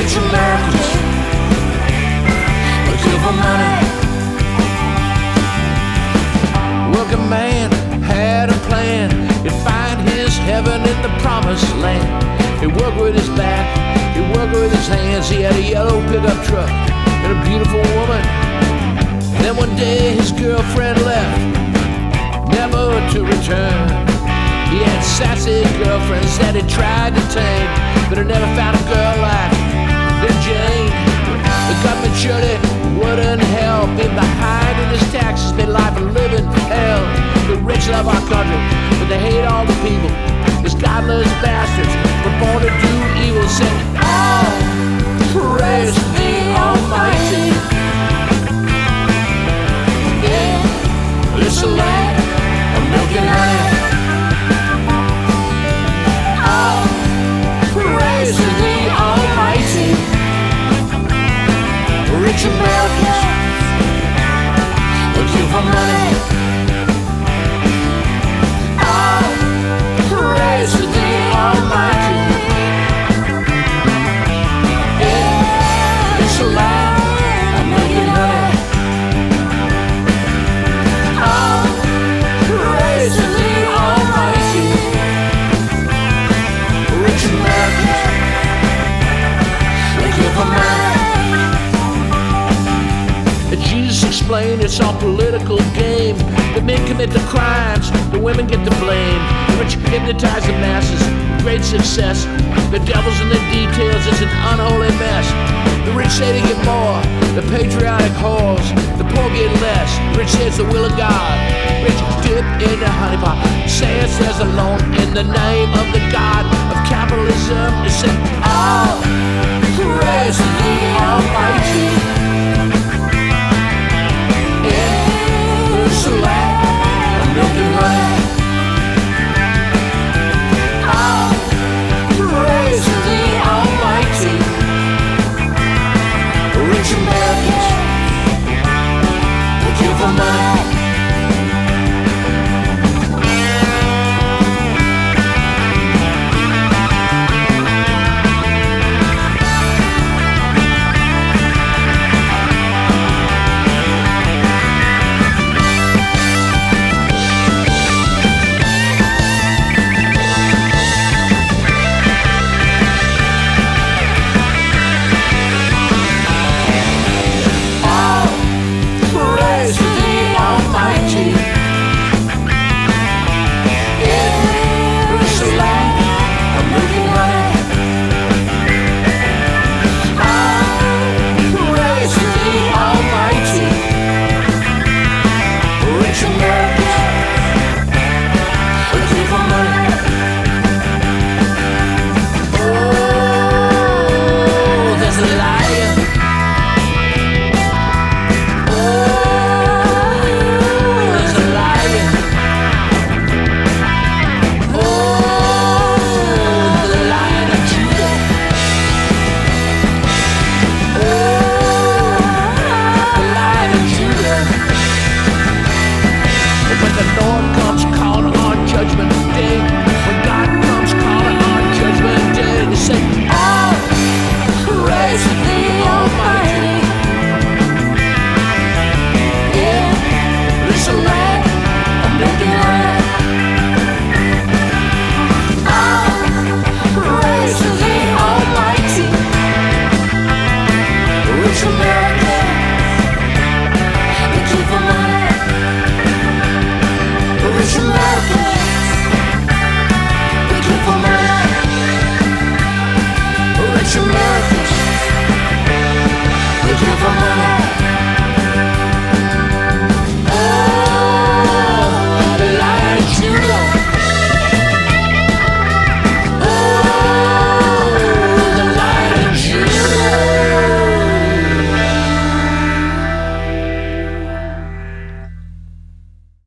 Rich Americans, they kill for money. Working man had a plan. He'd find his heaven in the promised land. He worked with his back, he worked with his hands. He had a yellow pickup truck and a beautiful woman. Then one day his girlfriend left, never to return. He had sassy girlfriends that he tried to tame, but he never found a girl like Big Jane. The government surely wouldn't help him. Behind in his taxes made life a living hell. The rich love our country, but they hate all the people. These godless bastards were born to do evil. Said, all praise the Almighty. Yeah, it's a land of milk and honey. All praise to the Almighty. Rich Americans, they kill for money. All praise to the Almighty. Yeah, it's a land of milk and honey. All praise to the Almighty. Rich Americans, they kill for money. Jesus explained it's all political game. The men commit the crimes, the women get the blame. The rich hypnotize the masses, great success. The devil's in the details, it's an unholy mess. The rich say they get more, the patriotic whores. The poor get less, rich say it's the will of God. Rich dip in the honey pot, say it says alone in the name of the God of capitalism. It said, oh.